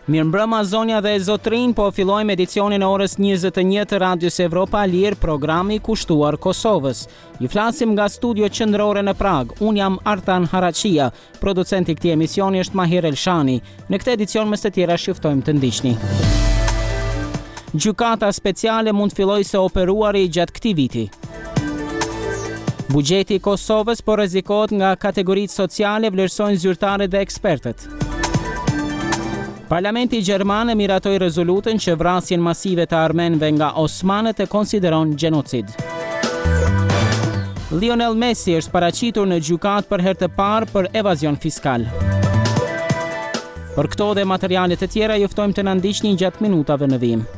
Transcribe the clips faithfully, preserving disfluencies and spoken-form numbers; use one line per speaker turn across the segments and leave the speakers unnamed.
Mirëmbrëma zonja dhe zotrin, po fillojmë edicionin e orës njëzet e një të Radios Evropa Lirë, programi kushtuar Kosovës. Ju flasim nga studio qendrore në Prag. Unë jam Artan Harachia, producenti i këtij emisioni është Mahir Elshani. Në këtë edicion mes të tjera shiftojmë të ndiqni. Gjykata speciale mund filloj se operuari gjatë këtij viti. Buxheti i Kosovës po rrezikohet nga kategoritë sociale, vlerësojnë zyrtarët dhe ekspertët. Parlamenti Gjerman e miratoi rezolutën që vrasjen masive të armenëve nga osmanët e konsideron gjenocid. Lionel Messi është paraqitur në gjykatë për herë të parë për evazion fiskal. Për këto dhe materialet e tjera ju ftojmë të na ndiqni gjatë minutave në vijim.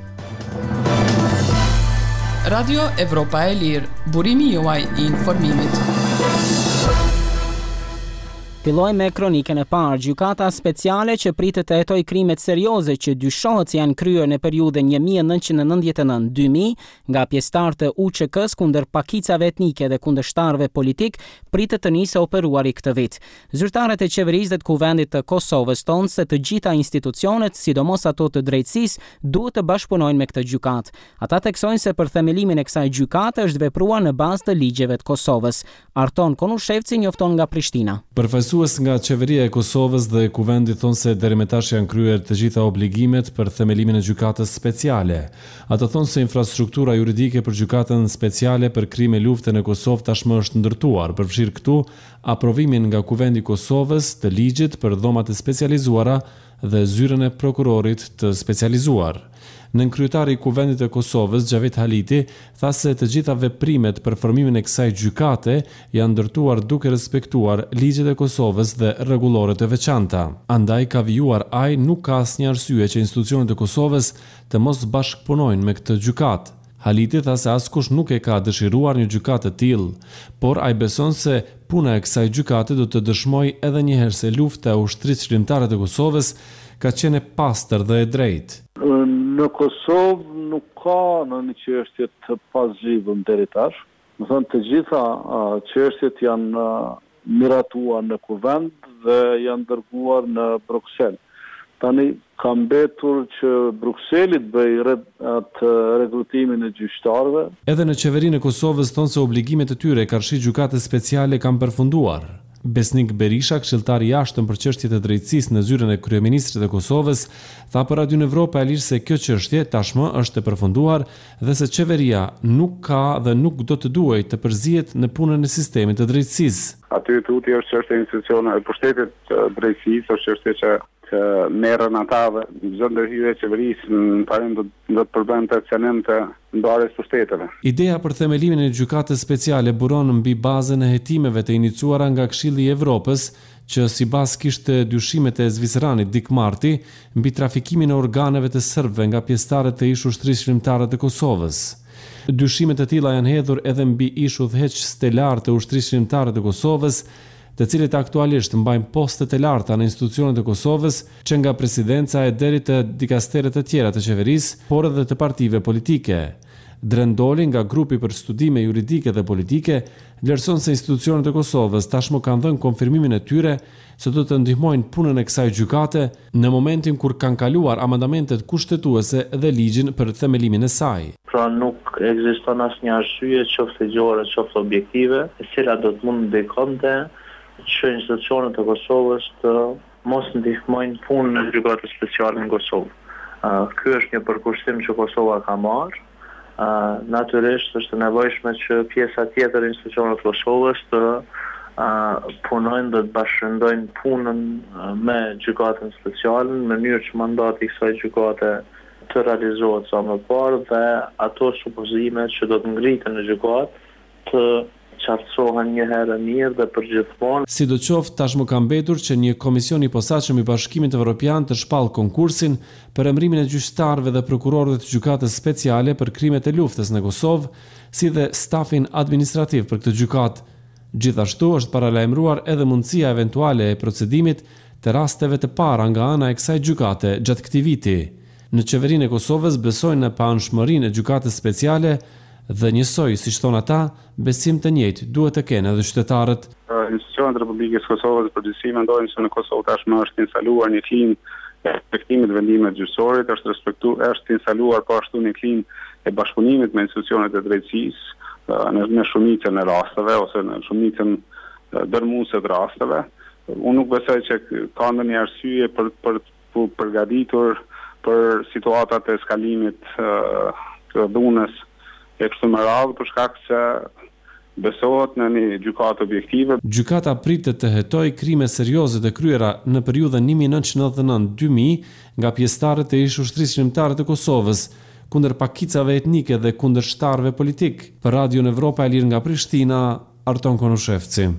Radio Evropa e Lirë, burimi juaj i informimit.
Filloj me kronikën e parë. Gjykata speciale që pritet të hetojë krimet serioze që dyshohet se janë kryer në periudhën një mijë e nëntëqind e nëntëdhjetë e nëntë deri në dy mijë nga pjesëtarët e U Q K-s kundër pakicave etnike dhe kundërshtarëve politik pritet të nisë operuari këtë vit. Zyrtarët e qeverisë dhe të kuvendit të Kosovës tonë se të gjitha institucionet, sidomos ato të drejtësisë, duhet të bashkëpunojnë me këtë gjykatë. Ata theksojnë se për themelimin e kësaj gjykate është vepruar në bazë të ligjeve të Kosovës. Arton Konushevci njofton nga Prishtina.
Përfaqësues nga qeveria e Kosovës dhe kuvendit thonë se deri më tash janë kryer të gjitha obligimet për themelimin e gjykatës speciale. Ata thonë se infrastruktura juridike për gjykatën speciale për krime lufte në Kosovë tashmë është ndërtuar, përfshirë këtu aprovimin nga kuvendi i Kosovës të ligjit për dhomat e specializuara dhe zyrën e prokurorit të specializuar. Nënkryetari i kuvendit e Kosovës, Xhavet Haliti, tha se të gjitha veprimet për formimin e kësaj gjykate janë ndërtuar duke respektuar ligjet e Kosovës dhe rregulloret e veçanta. Andaj ka vijuar ai nuk ka asnjë arsye që institucionet e Kosovës të mos bashkëpunojnë me këtë gjykatë. Haliti tha se askush nuk e ka dëshiruar një gjykatë të tillë, por ai beson se puna e kësaj gjykate do të dëshmojë edhe një herë se lufta e ushtrisë shqiptare të Kosovës ka qenë e pastër dhe e drejtë.
Në Kosovë nuk ka në një çështje të pazhjithshme deri tash. Do të thonë të gjitha uh, çështjet janë uh, miratuar në kuvend dhe janë dërguar në Bruksel. Tani ka mbetur që Brukseli të bëjë atë rekrutimin e gjyqtarëve.
Edhe në qeverinë e Kosovës thonë se obligimet e tyre karshi gjykate speciale kanë përfunduar. Besnik Berisha, këshilltari i jashtëm për çështjet e drejtësisë në zyrën e kryeministrit të Kosovës, tha për Radio Evropa e Lirë se kjo çështje tashmë është e përfunduar dhe se qeveria nuk ka dhe nuk do të duhej të përzihet në punën e sistemit të drejtësisë.
Aty tuti është çështje e institucioneve, pushtetit të drejtësisë është çështje që që merren ata dhe çdo ndërhyrje e qeverisë në parim do të përbën të aksionim të ndarjes së pushteteve.
Ideja për themelimin e gjykatës speciale buron mbi bazën e hetimeve të iniciuara nga Këshilli i Evropës, që sipas kishte dyshimet e Zvicranit Dick Marty mbi trafikimin e organeve të serbëve nga pjesëtarët e ish ushtrisë shqiptare të Kosovës. Dyshimet e tilla janë hedhur edhe mbi ish udhëheq stelar të ushtrisë shqiptare të Kosovës, të cilët aktualisht mbajnë postet e larta në institucionet e Kosovës, që nga presidenca e deri te dikasteret e tjera të qeverisë, por edhe të partive politike. Drendoli nga grupi për studime juridike dhe politike vlerëson se institucionet e Kosovës tashmë kanë dhënë konfirmimin e tyre se do të ndihmojnë punën e kësaj gjykate në momentin kur kanë kaluar amandamentet kushtetuese dhe ligjin për themelimin e saj.
Pra nuk ekziston asnjë arsye qoftë ligjore, qoftë objektive, e cila do të mund ndihmonte që institucionet e Kosovës të mos ndihmojnë punën e gjykatës speciale në Kosovë. Uh, Ky është një përkushtim që Kosova ka marrë. Uh, natyrisht është e nevojshme që pjesa tjetër e institucioneve të Kosovës të uh, punojnë dhe të bashkëndojnë punën uh, me gjykatën speciale në mënyrë që mandati i kësaj gjykate të realizohet sa më parë dhe ato supozime që do të ngriten në gjykatë të qartësohen një herë mirë dhe përgjithmonë.
Sidoqoftë, tashmë ka mbetur që një komision i posaçëm i Bashkimit Evropian të shpallë konkursin për emërimin e gjyqtarëve dhe prokurorëve të gjykatës speciale për krimet e luftës në Kosovë, si dhe stafin administrativ për këtë gjykatë. Gjithashtu është paralajmëruar edhe mundësia eventuale e procedimit të rasteve të para nga ana e kësaj gjykate gjatë këtij viti. Në qeverinë e Kosovës besojnë në paanshmërinë e gjykatës speciale dhe njësoj, si thon ata, besim të njëjtë duhet të kenë edhe qytetarët.
Institucionet e Republikës Kosovës përgjithësi mendojnë se në Kosovë tashmë është instaluar një tim respektimit vendimeve gjyqësorit, është respektu, është instaluar po ashtu një klimë e bashkëpunimit me institucionet e drejtësisë në, në shumicën e rasteve ose në shumicën dërmuese të rasteve. Unë nuk besoj që ka ndonjë arsye për për për përgatitur për situatat e skalimit të dhunës e kështu me radhë, për shkak se besohet në një gjykatë objektive.
Gjykata pritet të hetojë krime serioze të kryera në periudhën një mijë nëntëqind e nëntëdhjetë e nëntë dy mijë nga pjesëtarët e ish-ushtrisë shqiptare të Kosovës, kundër pakicave etnike dhe kundër shtarëve politik. Për Radion Evropa e Lirë nga Prishtina, Arton Konushevci.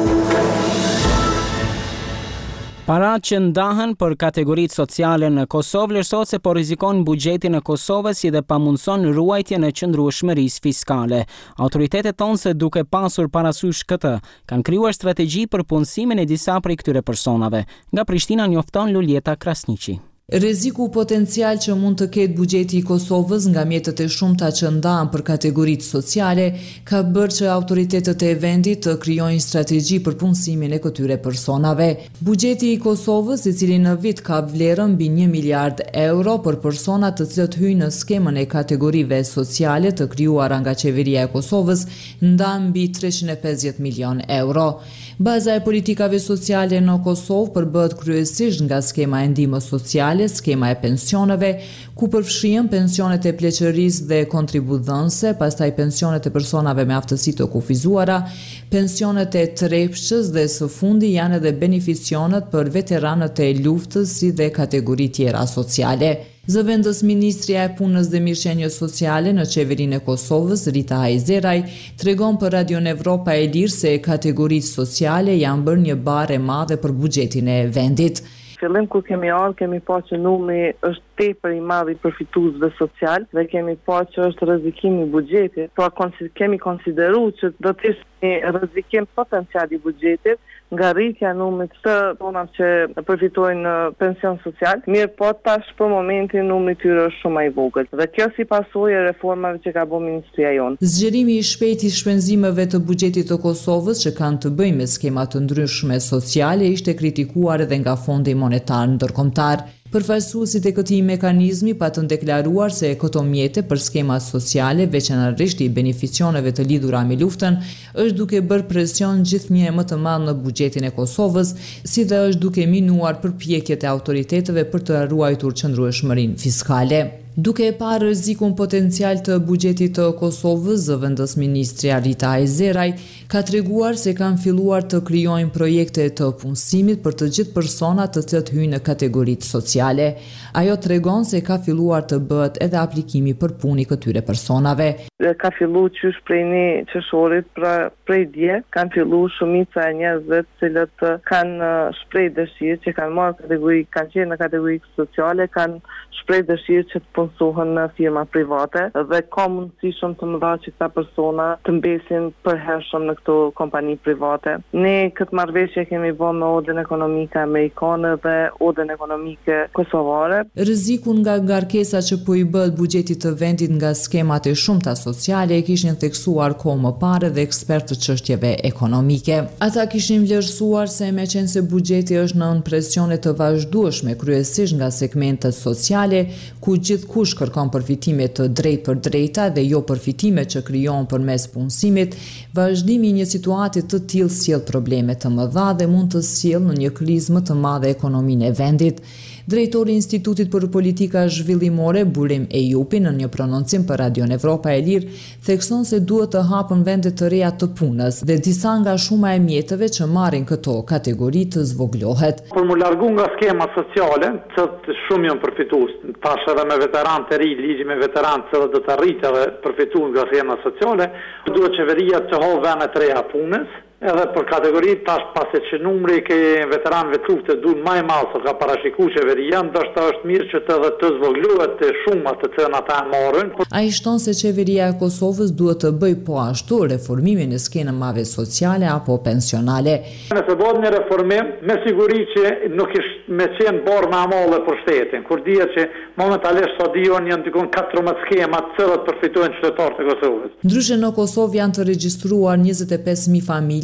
Paratë që ndahen për kategoritë sociale në Kosovë vlerësohet se po rrezikon buxhetin e Kosovës si dhe pamundson ruajtjen e qëndrueshmërisë fiskale. Autoritetet thonë se duke pasur parasysh këtë, kanë krijuar strategji për punësimin e disa prej këtyre personave. Nga Prishtina njofton Luljeta Krasniqi.
Rreziku potencial që mund të ketë buxheti i Kosovës nga mjetët e shumta që ndahen për kategoritë sociale ka bërë që autoritetet e vendit të krijojnë strategji për punësimin e këtyre personave. Buxheti i Kosovës, i cili në vit ka vlerën mbi një miliard euro për persona të cilët hyjnë në skemën e kategorive sociale të krijuara nga qeveria e Kosovës, ndan mbi treqind e pesëdhjetë milion euro. Baza e politikave sociale në Kosovë përbëhet kryesisht nga skema e ndihmës sociale, skema e pensioneve, ku përfshihen pensionet e pleqërisë dhe kontribudhënëse, pastaj pensionet e personave me aftësi të kufizuara, pensionet e trepshës dhe së fundi janë edhe beneficionet për veteranët e luftës si dhe kategori tjera sociale. Zëvendës Ministria e Punës dhe Mirëqenies Sociale në qeverinë e Kosovës, Rita Hajzeraj, tregon për Radion Evropa e Lirë se kategoritë sociale janë bërë një barë e madhe për buxhetin e vendit.
Fillim kur kemi ardhur, kemi pa që numri është tepër i madh i përfituesve social dhe kemi pa që është rrezikim i buxhetit. Pra kemi konsideruar që do të ishte një rrezikim potencial i buxhetit nga rritja e numrit të personave që përfitojnë pension social. Mirë, po tash për momentin numri i tyre është shumë i vogël. Dhe kjo si pasojë e reformave që ka bërë ministria jonë.
Zgjerimi i shpejtë i shpenzimeve të buxhetit të Kosovës që kanë të bëjnë me skema të ndryshme sociale ishte kritikuar edhe nga Fondi Monetar Ndërkombëtar. Përfaqësuesit e këtij mekanizmi patën deklaruar se këto mjete për skemat sociale, veçanërisht i beneficioneve të lidhura me luftën, është duke bërë presion gjithnjë më të madh në buxhetin e Kosovës, si dhe është duke minuar përpjekjet e autoriteteve për të ruajtur qëndrueshmërinë fiskale. Duke e parë rrezikun potencial të buxhetit të Kosovës, zëvendës ministrja Rita Hajzeraj ka treguar se kanë filluar të krijojnë projekte të punësimit për të gjithë personat të cilët hyjnë në kategoritë sociale. Ajo tregon se ka filluar të bëhet edhe aplikimi për punë i këtyre personave.
Ka filluar qysh prej një qershorit, pra prej dje, kanë filluar shumica e njerëzve të cilët kanë shpreh dëshirë që kanë marrë kategori, kanë qenë në kategori sociale, kanë shpreh dëshirë që të punësohen në firma private dhe ka mundësi shumë të mëdha që këta persona të mbesin përhershëm në këto kompani private. Ne këtë marrëveshje kemi bërë me Odën Ekonomike Amerikane dhe Odën Ekonomike Kosovare.
Rrezikun nga ngarkesa që po i bëhet buxhetit të vendit nga skemat e shumta sociale e kishin theksuar kohë më parë dhe ekspertë të çështjeve ekonomike. Ata kishin vlerësuar se meqense buxheti është nën presione të vazhdueshme kryesisht nga segmentet sociale, ku gjithkush kërkon përfitime të drejtë për drejta dhe jo përfitime që krijohen përmes punësimit, vazhdimi i një situate të tillë sjell probleme të mëdha dhe mund të sjellë në një krizë më të madhe ekonominë e vendit. Drejtori i Institutit për Politika Zhvillimore, Burim Ejupi, në një prononcim për Radion Evropa e Lirë, thekson se duhet të hapen vende të reja të punës dhe disa nga shuma e mjeteve që marrin këto kategori të zvoglohet.
Për mu largu nga skema sociale, që shumë janë përfitues, tash edhe me veteranë të ri, ligji me veteranë që do të arritë edhe përfitues nga skema sociale, duhet qeveria të hovë vende të reja punës. Edhe për kategori tash pasi që numri ke veteranëve të luftë duhet më i madh se ka parashikuar qeveria, ndoshta është mirë që të edhe të zvoglohet të shumat të cilën ata marrin.
Ai shton se qeveria e Kosovës duhet të bëjë po ashtu reformimin e skenave sociale apo pensionale.
Nëse bëhet një reformim, me siguri që nuk është me qenë borë më madhe për shtetin, kur dihet që momentalisht sa dijon janë dikon katërmbëdhjetë skema të cilat përfitojnë qytetarët e Kosovës.
Ndryshe në Kosovë janë të regjistruar njëzet e pesë mijë familje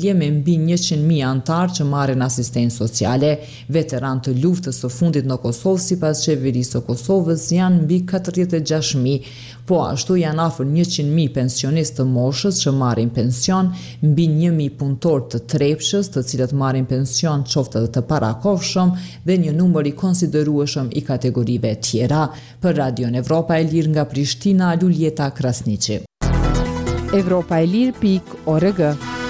bindje me mbi njëqind mijë anëtar që marrin asistencë sociale. Veteran të luftës së fundit në Kosovë sipas qeverisë së Kosovës janë mbi katërdhjetë e gjashtë mijë, po ashtu janë afër njëqind mijë pensionistë të moshës që marrin pension, mbi një mijë punëtor të trepshës, të cilët marrin pension qoftë edhe të parakohshëm dhe një numër i konsiderueshëm i kategorive tjera. Për Radion Evropa e Lirë nga Prishtina, Luljeta Krasniqi.
Evropa e Lirë pikë org.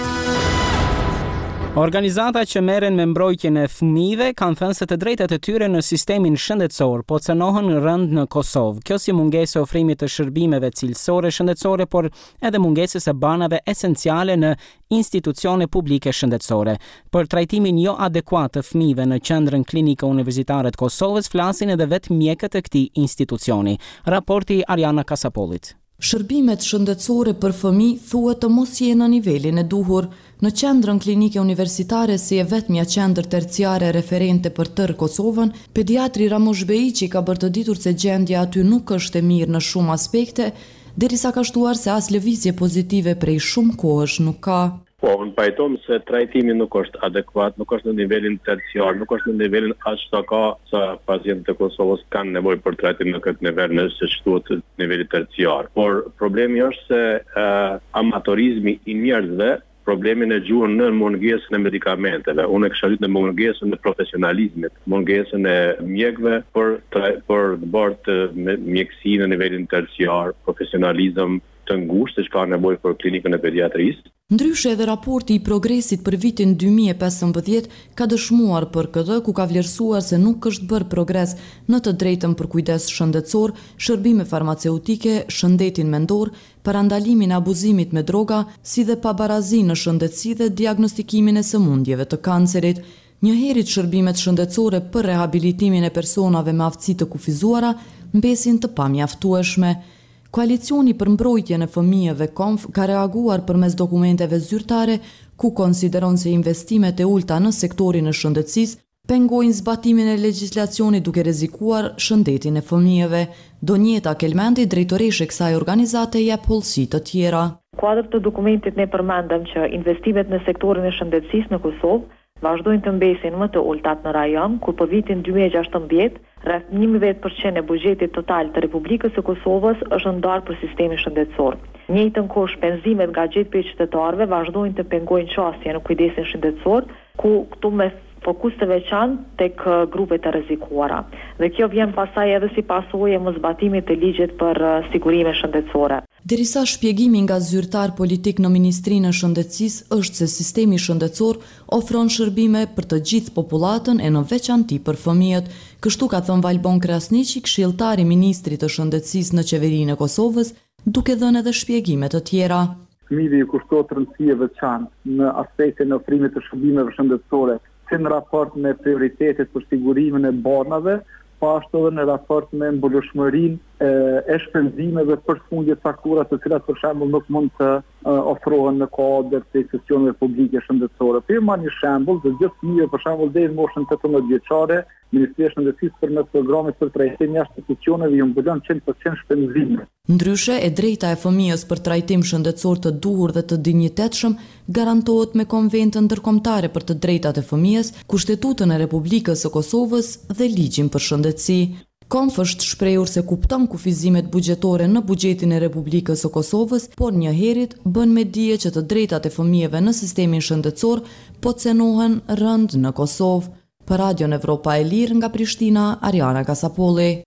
Organizata që merren me mbrojtjen e fëmijëve kanë thënë se të drejtat e tyre në sistemin shëndetësor po cënohen rënd në Kosovë. Kjo si mungesë e ofrimit të shërbimeve cilësore shëndetësore, por edhe mungesës së banave esenciale në institucione publike shëndetësore. Për trajtimin jo adekuat të fëmijëve në qendrën klinike universitare të Kosovës flasin edhe vetë mjekët e këtij institucioni. Raporti Ariana Kasapolit.
Shërbimet shëndetësore për fëmijë thuhet të mos jenë në nivelin e duhur. Në qendrën klinike universitare, si e vetmja qendër terciare referente për tërë Kosovën, pediatri Ramush Bejiqi ka bërë të ditur se gjendja aty nuk është e mirë në shumë aspekte, derisa ka shtuar se as lëvizje pozitive prej shumë kohësh nuk ka.
Po, unë pajtom se trajtimi nuk është adekuat, nuk është në nivelin terciar, nuk është në nivelin aq sa ka sa pacientët e Kosovës kanë nevojë për trajtim në këtë nivel nëse shtuhet në nivelin terciar. Por problemi është se uh, amatorizmi i njerëzve problemin e gjuhën në mungesën e medikamenteve. Unë e kisha lytë në mungesën e profesionalizmit, mungesën e mjekëve për për të bërë mjekësi në nivelin terciar, profesionalizëm të ngushtë që ka nevojë për klinikën e pediatrisë.
Ndryshe edhe raporti i progresit për vitin dy mijë e pesëmbëdhjetë ka dëshmuar për këtë, ku ka vlerësuar se nuk është bërë progres në të drejtën për kujdes shëndetësor, shërbime farmaceutike, shëndetin mendor, parandalimin e abuzimit me droga, si dhe pabarazi në shëndetësi dhe diagnostikimin e sëmundjeve të kancerit. Njëherët shërbimet shëndetësore për rehabilitimin e personave me aftësi të kufizuara mbesin të pamjaftueshme. Koalicioni për mbrojtjen e fëmijëve Konf ka reaguar përmes dokumenteve zyrtare ku konsideron se investimet e ulta në sektorin e shëndetësisë pengojnë zbatimin e legjislacionit duke rrezikuar shëndetin e fëmijëve. Donjeta Kelmendi, drejtoreshe e kësaj organizate, jep hollësi të tjera.
Kuadër të dokumentit ne përmendëm që investimet në sektorin e shëndetësisë në Kosovë vazhdojnë të mbesin më të ultat në rajon, kur për vitin dy mijë e gjashtëmbëdhjetë rreth njëmbëdhjetë përqind e buxhetit total të Republikës së Kosovës është ndarë për sistemin shëndetësor. Njëjtën kohë shpenzimet nga gjithë për qytetarëve vazhdojnë të pengojnë qasje në kujdesin shëndetësor, ku këtu me fokus të veçantë tek grupet e rrezikuara. Dhe kjo vjen pasaj edhe si pasojë e mosbatimit të ligjit për sigurimin shëndetësor.
Derisa shpjegimi nga zyrtar politik në Ministrinë e Shëndetësisë është se sistemi shëndetësor ofron shërbime për të gjithë popullatën e në veçanti për fëmijët. Kështu ka thënë Valbon Krasniqi, këshilltari i Ministrit të Shëndetësisë në qeverinë e Kosovës, duke dhënë edhe shpjegime të tjera.
Fëmijëve i kushtohet rëndësi e veçantë në aspektin e ofrimit të shërbimeve shëndetësore, si në raport me prioritetet për sigurimin e banave, pa ashtu edhe në raport me mbulueshmërinë e shpenzimeve për sëmundje të caktuara, të cilat për shembull nuk mund të ofrohen në kuadër të institucioneve publike shëndetësore. Për marr një shembull, të gjithë fëmijëve për shembull deri në moshën tetëmbëdhjetë vjeçare, Ministria e Shëndetësisë përmes programit për trajtim jashtë institucioneve ju mbulon njëqind përqind shpenzime.
Ndryshe, e drejta e fëmijës për trajtim shëndetësor të duhur dhe të dinjitetshëm garantohet me Konventën Ndërkombëtare për të drejtat e fëmijës, Kushtetutën e Republikës së Kosovës dhe Ligjin për shëndetësi. Konf është shprehur se kupton kufizimet buxhetore në buxhetin e Republikës së Kosovës, por njëherët bën me dije që të drejtat e fëmijëve në sistemin shëndetësor po cenohen rënd në Kosovë. Për Radion Evropa e Lirë nga Prishtina, Ariana Kasapolli.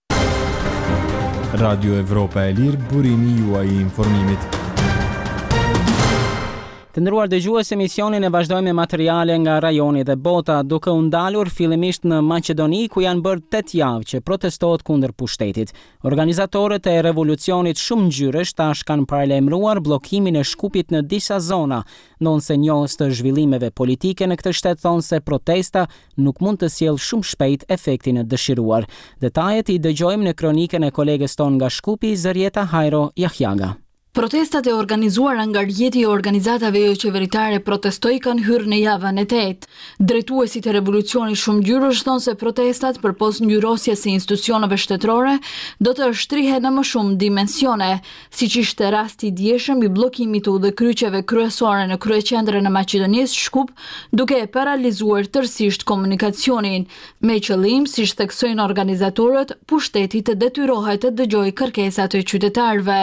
Radio Evropa e Lirë, burimi juaj i informimit.
Të nderuar dëgjues, emisionin e vazhdojmë me materiale nga rajoni dhe bota, duke u ndalur fillimisht në Maqedoni, ku janë bërë tetë javë që protestohet kundër pushtetit. Organizatorët e revolucionit shumë ngjyresh tash kanë paralajmëruar bllokimin e shkupit në disa zona, ndonse njohës të zhvillimeve politike në këtë shtet thonë se protesta nuk mund të sjellë shumë shpejt efektin e dëshiruar. Detajet i dëgjojmë në kronikën e kolegës tonë nga Shkupi, Zërieta Hajro Jahjaga.
Protestat e organizuara nga rjeti e organizatave jo qeveritare protestoi kanë hyrë në javën e tetë. Drejtuesit e revolucionit shumë gjyrësh thonë se protestat përpos ngjyrosjes së institucioneve shtetërore do të shtrihen në më shumë dimensione, siç ishte rasti i dieshëm i bllokimit të udhëkryqeve kryesore në kryeqendrën e Maqedonisë Shkup, duke e paralizuar tërësisht komunikacionin, me qëllim, siç theksojnë organizatorët, pushteti të detyrohet të dëgjojë kërkesat e qytetarëve.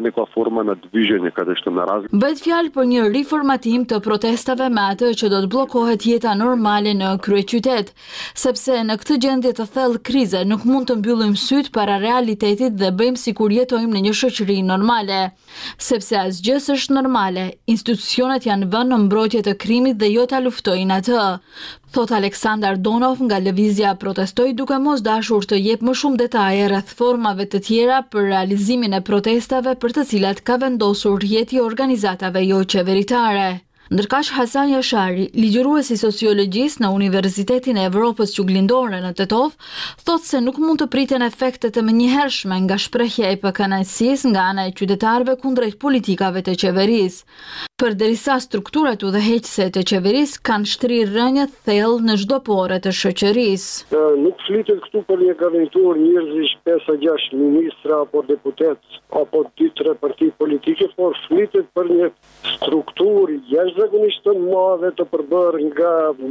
Bëhet fjalë për një riformatim të protestave me atë që do të bllokohet jeta normale në kryeqytet, sepse në këtë gjendje të thellë krize nuk mund të mbyllim syt para realitetit dhe bëjmë sikur jetojmë në një shoqëri normale, sepse asgjë s'është normale. Institucionet janë vënë në mbrojtje të krimit dhe jo ta luftojnë atë, thot Aleksandar Donov nga lëvizja Protestoj, duke mos dashur të jep më shumë detaje rreth formave të tjera për realizimin e protestave për të cilat ka vendosur rjeti i organizatave jo qeveritare. Ndërkaq Hasan Jashari, ligjërues i sociologjisë në Universitetin e Evropës Juglindore në Tetov, thot se nuk mund të priten efekte të menjëhershme nga shprehja e pakënaqësisë nga ana e qytetarëve kundrejt politikave të qeverisë. Përderisa strukturat udhëheqëse të qeverisë kanë shtrirë rënje të thellë në çdo pore të shoqërisë.
Nuk flitet këtu për një garnitur njerëzish pesë gjashtë ministra apo deputet apo dy tre parti politike, por flitet për një strukturë jashtëzakonisht të madhe të përbërë nga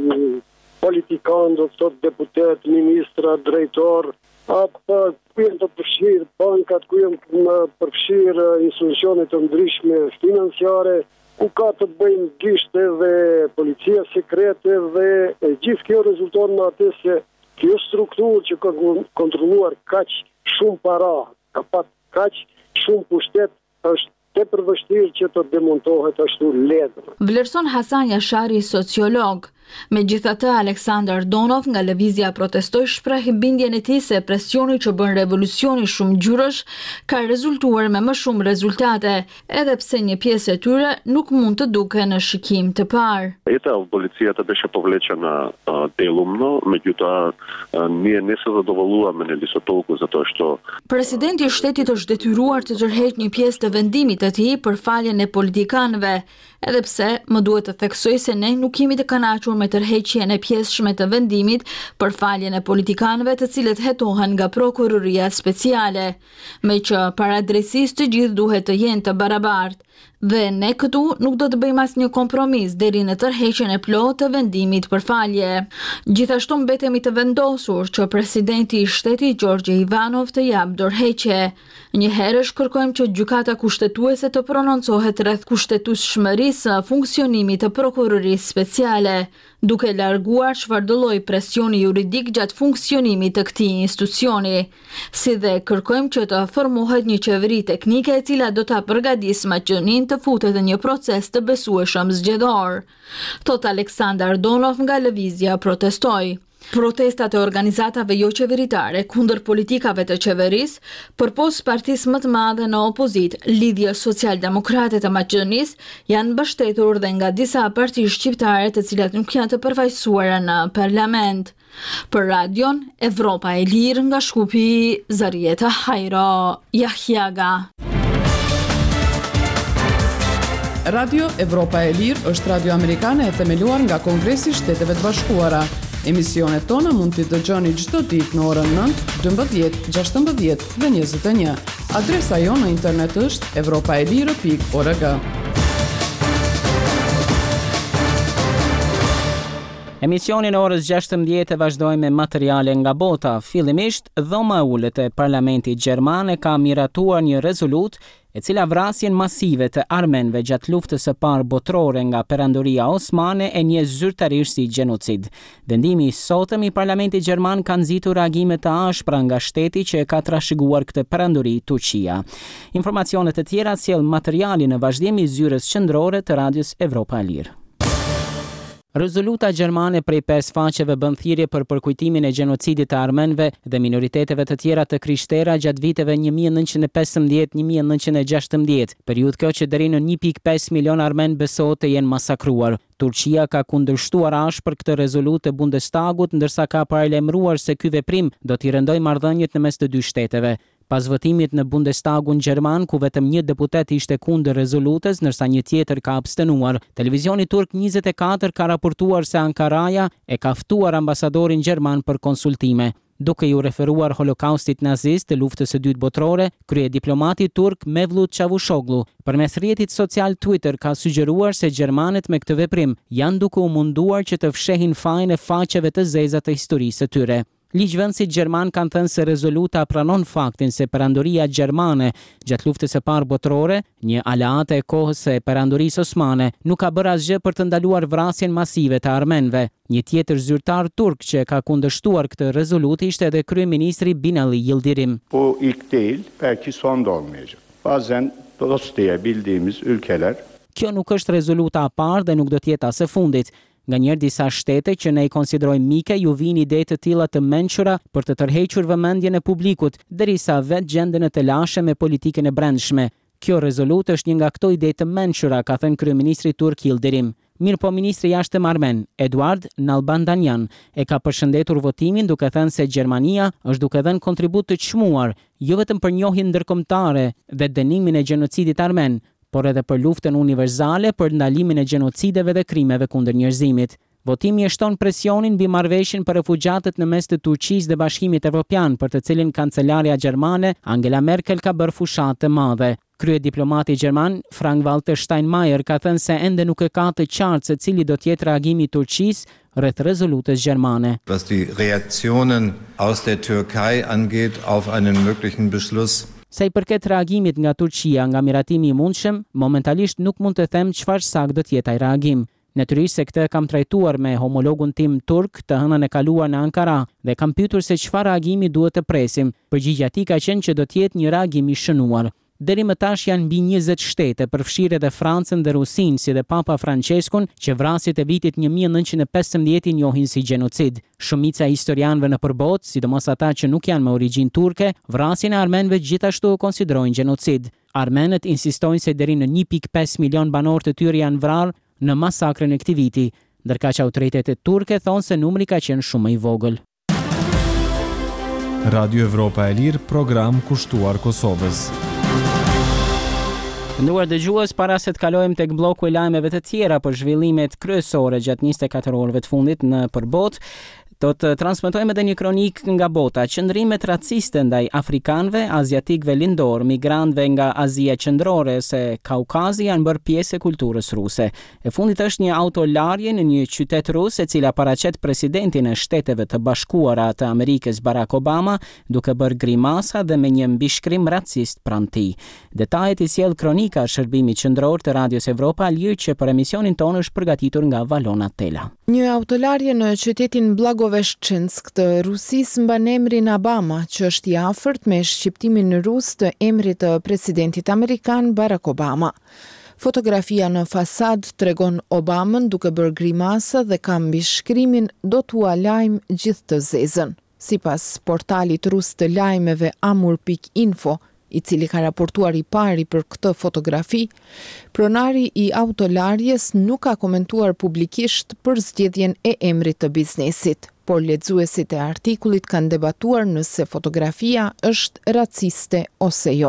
politikanë, do të thotë deputet, ministra, drejtor, apo ku janë të përfshirë bankat, ku janë të përfshirë institucionet të ndryshme financiare, ku ka të bëjmë gishte dhe policia sekrete dhe e gjithë kjo rezulton në atë se kjo strukturë që ka kontrolluar kaq shumë para, ka pat kaq shumë pushtet, është tepër vështirë që të demontohet ashtu lehtë.
Vlerëson Hasan Jashari, sociolog. Megjithatë, Aleksandar Donov nga lëvizja Protestoj shpreh bindjen e tij se presioni që bën revolucioni shumë gjyrësh ka rezultuar me më shumë rezultate, edhe pse një pjesë e tyre nuk mund të duke në shikim të parë.
Ета полицията беше повлечена делумно, меѓутоа ние не се задоволуваме нели со толку затоа што
Presidenti i shtetit është detyruar të tërheqë një pjesë të vendimit të tij për faljen e politikanëve, edhe pse më duhet të theksoj se ne nuk jemi të kënaqur me tërheqjen e pjesëshme të vendimit për faljen e politikanëve të cilët hetohen nga prokuroria speciale, me që para drejtësisë të gjithë duhet të jenë të barabartë. Dhe ne këtu nuk do të bëjmë asnjë kompromis deri në tërheqjen e plotë të vendimit për falje. Gjithashtu mbetemi të vendosur që presidenti i shtetit Gjorgje Ivanov të japë dorëheqje. Një herësh kërkojmë që gjykata kushtetuese të prononcohet rreth kushtetueshmërisë së funksionimit të prokurorisë speciale, duke larguar çfarëdo lloj presioni juridik gjatë funksionimit të këtij institucioni, si dhe kërkojmë që të formohet një qeveri teknike e cila do ta përgatisë Maqedoninë të futet në një proces të besueshëm zgjedhor, thot Aleksandar Donov nga lëvizja Protestoj. Protestat e organizatave jo qeveritare kundër politikave të qeverisë, përpos partisë më të madhe në opozit, Lidhja Social-Demokrate të Maqedonisë, janë mbështetur dhe nga disa parti shqiptare të cilat nuk janë të përfaqësuara në parlament. Për radion Evropa e Lirë nga Shkupi, Zarieta Hajro Jahjaga.
Radio Evropa e Lirë është radio amerikane e themeluar nga Kongresi i Shteteve të Bashkuara. Emisionet tona mund t'i dëgjoni çdo ditë në orën nëntë, dymbëdhjetë, gjashtëmbëdhjetë dhe njëzet e një. Adresa jo në internet është evropaelire pikë org.
Emisionin orës gjashtëmbëdhjetë vazhdojmë me materiale nga bota. Fillimisht, dhoma e ulët e Parlamentit Gjerman e ka miratuar një rezolut e cila vrasjen masive të armenëve gjatë luftës së parë botërore nga perandoria osmane e një zyrtarisht si gjenocid. Vendimi i sotëm i Parlamentit Gjerman ka nxitur reagime të ashpra nga shteti që e ka trashëguar këtë perandori Turqia. Informacionet e tjera sjell materiali në vazhdim i zyrës qendrore të Radios Evropa e Lirë. Rezoluta gjermane prej pesë faqeve bën thirrje për përkujtimin e gjenocidit të armenëve dhe minoriteteve të tjera të krishtera gjatë viteve një mijë e nëntëqind e pesëmbëdhjetë deri në një mijë e nëntëqind e gjashtëmbëdhjetë, periudhë kjo që deri në një pikë pesë milion armen besohet të jenë masakruar. Turqia ka kundërshtuar ashpër këtë rezolutë e Bundestagut, ndërsa ka paralajmëruar se ky veprim do t'i rëndojë marrëdhëniet në mes të dy shteteve. Pas votimit në Bundestagun gjerman, ku vetëm një deputet ishte kundër rezolutës, ndërsa një tjetër ka abstenuar, televizioni turk njëzet e katër ka raportuar se Ankaraja e ka ftuar ambasadorin gjerman për konsultime. Duke ju referuar holokaustit nazist të luftës së dytë botërore, krye diplomati turk Mevlut Çavuşoglu përmes rrjetit social Twitter ka sugjeruar se gjermanët me këtë veprim janë duke u munduar që të fshehin fajin e faqeve të zeza të historisë së tyre. Ligjvënësit gjerman kanë thënë se rezoluta pranon faktin se perandoria gjermane gjatë luftës së parë botërore, një aleate e kohës së perandorisë osmane, nuk ka bërë asgjë për të ndaluar vrasjen masive të armenëve. Një tjetër zyrtar turk që ka kundërshtuar këtë rezolutë ishte edhe kryeministri Binali Yildirim.
Bu ilk değil, belki son da olmayacak. Bazen dost diye bildiğimiz ülkeler.
Kjo nuk është rezoluta e parë dhe nuk do të jetë as e fundit. Nga njerë disa shtete që ne i konsiderojmë mike ju vinë ide të tilla të mençura për të tërhequr vëmendjen e publikut, derisa vetë gjenden e të lashe me politikën e brendshme. Kjo rezolutë është një nga këto ide të mençura, ka thënë kryeministri turk Yildirim. Mirë po ministri jashtëm armen, Eduard Nalbandanyan, e ka përshëndetur votimin duke thënë se Gjermania është duke dhënë kontribut të çmuar, jo vetëm për njohjen ndërkombëtare dhe dënimin e gjenocidit armen, por edhe për luftën univerzale për ndalimin e gjenocideve dhe krimeve kundër njerëzimit. Votimi e shton presionin mbi marrëveshjen për refugjatët në mes të Turqisë dhe Bashkimit Evropian, për të cilin kancelaria gjermane Angela Merkel ka bërë fushatë të madhe. Krye diplomati gjerman Frank-Walter Steinmeier ka thënë se ende nuk e ka të qartë se cili do të jetë reagimi i Turqisë rreth rezolutës gjermane.
Was die Reaktionen aus der Türkei angeht auf einen möglichen Beschluss.
Sa i përket reagimit nga Turqia nga miratimi i mundshëm, momentalisht nuk mund të them çfarë sak do të jetë ai reagim. Natyrisht se këtë kam trajtuar me homologun tim turk të hënën e kaluar në Ankara dhe kam pyetur se çfarë reagimi duhet të presim. Përgjigjja e tij ka qenë që do të jetë një reagim i shënuar. Deri më tash janë mbi njëzet shtete, përfshirë edhe Francën dhe Rusinë, si dhe Papa Franceskun, që vrasjet e vitit një mijë e nëntëqind e pesëmbëdhjetë i njohin si gjenocid. Shumica e historianëve në përbot, sidomos ata që nuk janë me origjinë turke, vrasjen e armenëve gjithashtu e konsiderojnë gjenocid. Armenët insistojnë se deri në një pikë pesë milion banor të tyre janë vrarë në masakrën e këtij viti, ndërkaq që autoritetet turke thonë se numri ka qenë shumë i vogël.
Radio Evropa e Lirë, program kushtuar Kosovës.
Të nderuar dëgjues, para se të kalojmë tek bloku i lajmeve të tjera për zhvillimet kryesore gjatë njëzet e katër orëve të fundit në përbot, do të transmetojmë edhe një kronik nga bota. Qëndrimet raciste ndaj afrikanëve, aziatikëve lindor, migrantëve nga Azia Qendrore se Kaukazi janë bërë pjesë e kulturës ruse. E fundit është një autolarje në një qytet rus, e cila paraqet presidentin e Shteteve të Bashkuara të Amerikës Barack Obama, duke bërë grimasa dhe me një mbishkrim racist pranë tij. Detajet i sjell kronika shërbimi qendror të Radios Evropa Lirë, që për emisionin tonë është përgatitur nga Valona Tela.
Një autolarje në qytetin Blagoveshchensk të Rusisë mban emrin Obama, që është i afërt me shqiptimin rus të emrit të presidentit amerikan Barack Obama. Fotografia në fasad tregon Obamën duke bërë grimasa dhe ka mbishkrimin "Do t'ua lajm gjithë të zezën". Sipas portalit rus të lajmeve amur pikë info, i cili ka raportuar i pari për këtë fotografi, pronari i autolarjes nuk ka komentuar publikisht për zgjedhjen e emrit të biznesit, por lexuesit e artikullit kanë debatuar nëse fotografia është raciste ose jo.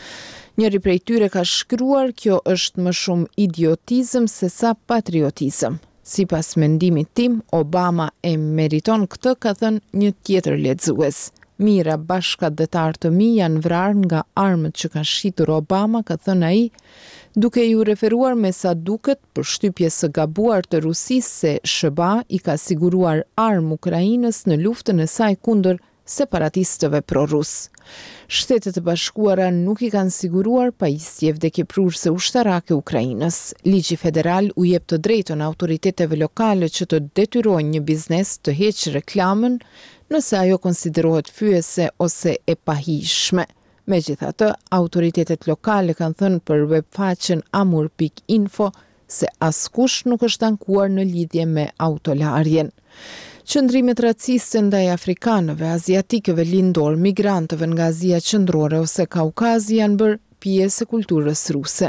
Njëri prej tyre ka shkruar kjo është më shumë idiotizëm se sa patriotizëm. Sipas mendimit tim, Obama e meriton këtë, ka thënë një tjetër lexues. Mira bashkëdhetar të mi janë vrarë nga armët që ka shitur Obama, ka thënë ai, duke ju referuar me sa duket për shtypjes së gabuar të Rusisë se S B A i ka siguruar armë Ukrainës në luftën e saj kundër separatistëve pro-rus. Shtetet e Bashkuara nuk i kanë siguruar pajisje vdekjeprurëse ushtarake Ukrainës. Ligji federal u jep të drejtën autoriteteve lokale që të detyrojnë një biznes të heqë reklamën nëse ajo konsiderohet fyese ose e pahishme. Megjithatë, autoritetet lokale kanë thënë për webfaqen amur pikë info se askush nuk është ankuar në lidhje me autolarjen. Qëndrimet raciste ndaj afrikanëve, aziatikëve lindor, migrantëve nga Azia Qendrore ose Kaukazi janë bërë pjesë e kulturës ruse.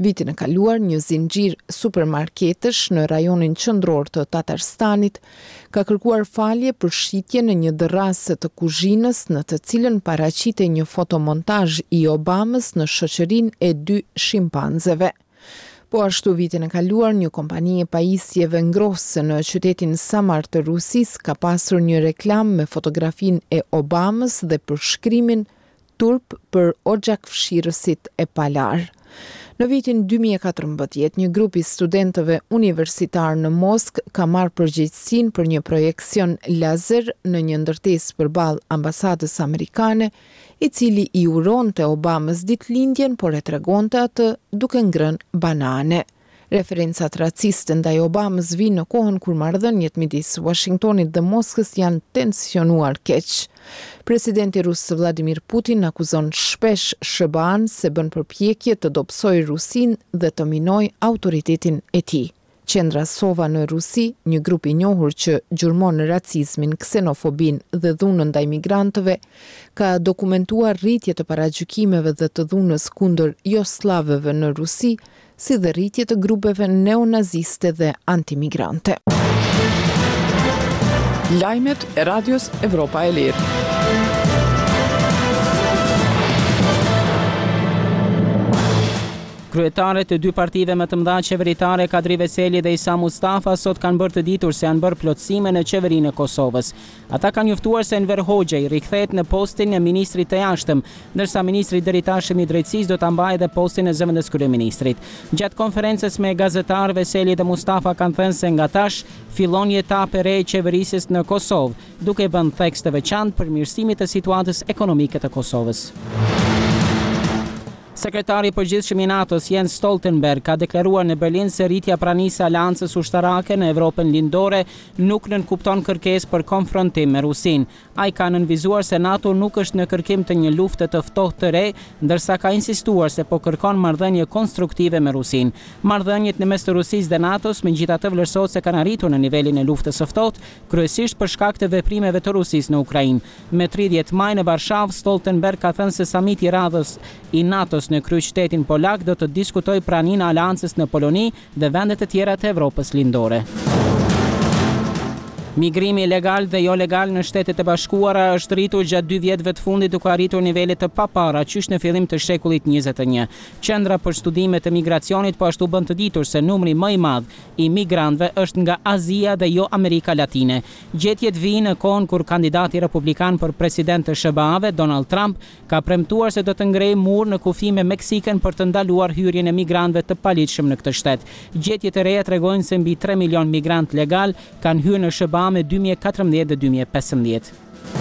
Vitin e kaluar, një zinxhir supermarketesh në rajonin qendror të Tatarstanit ka kërkuar falje për shitjen e një dërrase të kuzhinës në të cilën paraqitej një fotomontazh i Obamës në shoqërinë e dy shimpanzeve. Po ashtu vitin e kaluar, një kompani e pajisjeve ngrohëse në qytetin Samar të Rusisë ka pasur një reklam me fotografinë e Obamës dhe përshkrimin turp për oxhakfshirësit e palar. Në vitin dy mijë e katërmbëdhjetë, një grup i studentëve universitar në Moskë ka marrë përgjegjësinë për një projekcion lazer në një ndërtesë përballë ambasadës amerikane, i cili i uronte Obamës ditëlindjen, por e tregonte atë duke ngrënë banane. Referencat raciste ndaj Obamës vinë në kohën kur marrëdhëniet midis Washingtonit dhe Moskës janë tensionuar keq. Presidenti rus Vladimir Putin akuzon shpesh sh b a-n se bën përpjekje të dobësojë Rusinë dhe të minojë autoritetin e tij. Qendra Sova në Rusi, një grup i njohur që gjurmon racizmin, ksenofobinë dhe dhunën ndaj migrantëve, ka dokumentuar rritje të paragjykimeve dhe të dhunës kundër jugoslavëve në Rusi, si dhe rritje të grupeve neonaziste dhe antimigrante.
Lajmet e Radios Evropa e Lirë.
Kryetaret e dy partive më të mëdha qeveritare, Kadri Veseli dhe Isa Mustafa, sot kanë bërë të ditur se janë bërë plotësime në qeverinë e Kosovës. Ata kanë njoftuar se Enver Hoxha i rikthehet në postin e ministrit të jashtëm, ndërsa ministri deri tashëm i drejtësisë do ta mbajë edhe postin e zëvendës kryeministrit. Gjatë konferencës me gazetar, Veseli dhe Mustafa kanë thënë se nga tash fillon një etapë e re e qeverisjes në Kosovë, duke vënë theks të veçantë për mirësimit të situatës ekonomike të Kosovës. Sekretari i përgjithshëm i NATO-s Jens Stoltenberg ka deklaruar në Berlin se rritja pranisë së aleancës ushtarake në Evropën lindore nuk nënkupton kërkesë për konfrontim me Rusinë. Ai ka nënvizuar se NATO nuk është në kërkim të një lufte të ftohtë të re, ndërsa ka insistuar se po kërkon marrëdhënie konstruktive me Rusinë. Marrëdhëniet në mes të Rusisë dhe NATO-s megjithatë vlerësohet se kanë arritur në nivelin e luftës së ftohtë, kryesisht për shkak të veprimeve të Rusisë në Ukrainë. Me tridhjetë maj në Varshavë, Stoltenberg ka thënë se samiti i radhës i NATO-s në kryeqytetin polak do të diskutojë praninë e aleancës në Poloni dhe vendet e tjera të Evropës lindore. Migrimi legal dhe jo legal në Shtetet e Bashkuara është rritur gjatë dy vjetëve të fundit, duke arritur nivele të paparacysh në fillim të shekullit njëzet e një. Qendra për studime të migracionit po ashtu bën të ditur se numri më i madh i migrantëve është nga Azia dhe jo Amerika Latine. Gjetjet vijnë në kohën kur kandidati republikan për president të sh b a-ve, Donald Trump, ka premtuar se do të ngrejë mur në kufi me Meksikën për të ndaluar hyrjen e migrantëve të paligjshëm në këtë shtet. Gjetjet e reja tregojnë se mbi tre milion migrant legal kanë hyrë në sh b a me dy mijë e katërmbëdhjetë dhe dy mijë e pesëmbëdhjetë.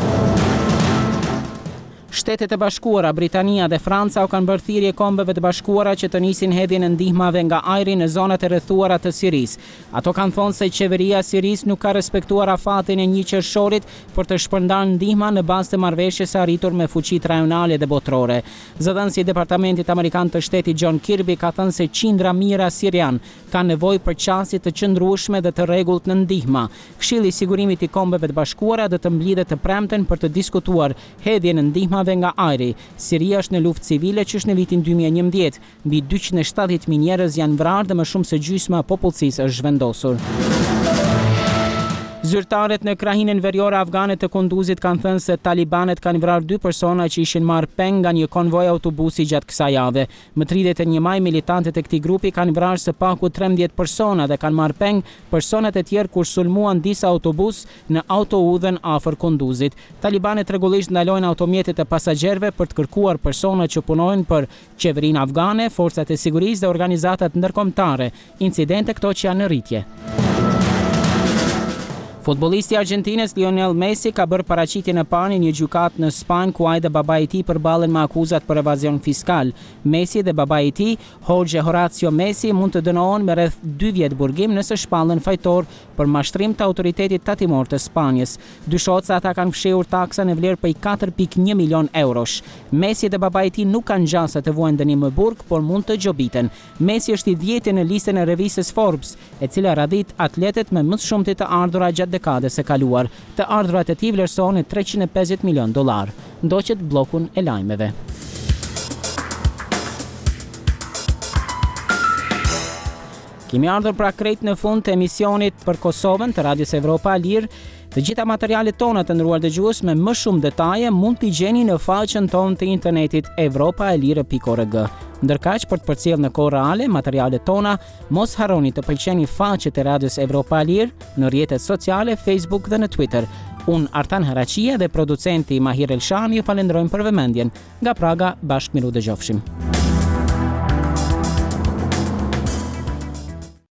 Shtetet e Bashkuara, Britania dhe Franca u kanë bërë thirrje kombeve të bashkuara që të nisin hedhjen e ndihmave nga ajri në zonat e rrethuara të Sirisë. Ato kanë thonë se qeveria e Sirisë nuk ka respektuar afatin e një qershorit për të shpërndarë ndihma në bazë të marrëveshjes së arritur me fuqitë rajonale dhe botërore. Zëdhënësi i Departamentit Amerikan të Shtetit John Kirby ka thënë se qindra mijëra sirian kanë nevojë për qasje të qëndrueshme dhe të rregullt në ndihma. Këshilli i Sigurimit i Kombeve të Bashkuara do të mblidhet të premten për të diskutuar hedhjen e ndihmave nga ajri. Siria është në luftë civile që është në vitin dy mijë e njëmbëdhjetë. Mbi dyqind e shtatëdhjetë mijë njerëz janë vrarë dhe më shumë se gjysma e popullsisë është zhvendosur. Zyrtarët në krahinën veriore afgane të Kunduzit kanë thënë se talibanet kanë vrarë dy persona që ishin marrë peng nga një konvoj autobusi gjatë kësaj jave. Më tridhjetë e një maj militantët e këtij grupi kanë vrarë së paku trembëdhjetë persona dhe kanë marrë peng personat e tjerë kur sulmuan disa autobus në autoudhën afër Kunduzit. Talibanet rregullisht ndalojnë automjetet e pasagjerëve për të kërkuar persona që punojnë për qeverinë afgane, forcat e sigurisë dhe organizatat ndërkombëtare. Incidente këto që janë në rritje. Futbollisti i Argjentinës Lionel Messi ka bërë paraqitjen e parë në një gjykatë në Spanjë ku ai dhe babai i tij përballen me akuzat për evazion fiskal. Messi dhe babai i tij, Jorge Horacio Messi, mund të dënohen me rreth dy vjet burgim nëse shpallen fajtor për mashtrim të autoritetit tatimor të Spanjës. Dyshohet se ata kanë fshehur taksa në vlerë prej katër pikë një milion eurosh. Messi dhe babai i tij nuk kanë gjasa të vuajnë dënim më burg, por mund të gjobiten. Messi është i dhjetë në listën e revistës Forbes, e cila radhit atletet me më të shumti të ardhura gjatë dekadës së kaluar. Të ardhurat e tij vlerësohen në treqind e pesëdhjetë milion dollar. Ndoqet bllokun e lajmeve. Kemi ardhur pra krejt në fund të emisionit për Kosovën të Radios Evropa e Lirë. Të gjitha materialet tona të nderuar dëgjues me më shumë detaje mund t'i gjeni në faqen tonë të internetit evropaelire pikë org. Ndërkaq, për të përcjellë në kohë reale materialet tona, mos harroni të pëlqeni faqet e Radios Evropa e Lirë në rrjetet sociale, Facebook dhe në Twitter. Unë Artan Haraqia dhe producenti Mahir Elshani ju falenderojmë për vëmendjen. Nga Praga, bashkë miru dëgjofshim.